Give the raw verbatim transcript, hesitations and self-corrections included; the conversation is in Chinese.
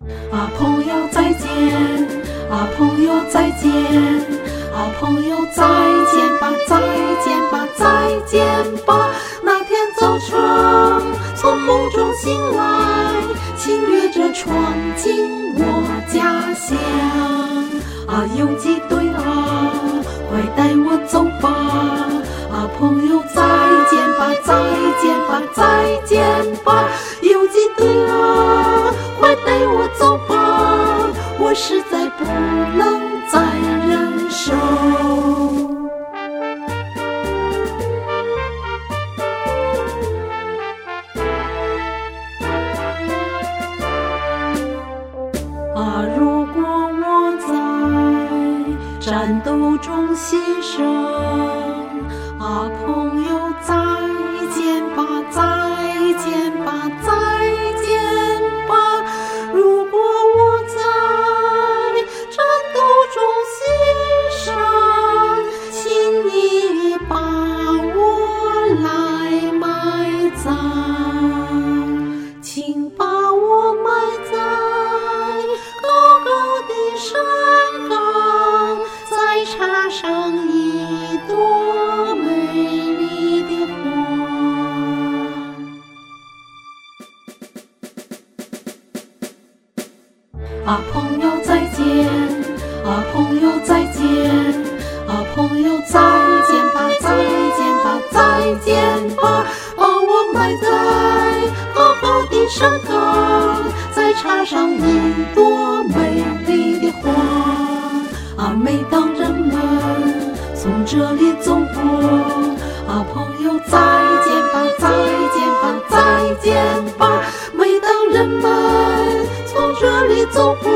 啊，朋友再见，啊，朋友再见，啊，朋友再见吧，再见吧，再见吧。那天早晨从梦中醒来，清月着闯进我家乡。啊，有几对啊，快带我走吧。啊，朋友再见吧，再见吧，再见吧。有几对啊，快带我走吧，我实在不能再忍受。啊，如果我在战斗中牺牲，啊，朋友再见吧，再见吧，再见吧。如果我在战斗中牺牲，请你把我来埋葬，请把我埋在高高的山岗，再插上一朵美丽的花。啊，朋友再见，啊，朋友再见，啊，朋友再见吧，再见吧，再见吧。把我埋在高高的山岗，再插上一朵美丽的花。啊，每当人们从这里走过，啊，朋友再见吧，再见吧，再见吧。每当人们从这里走过，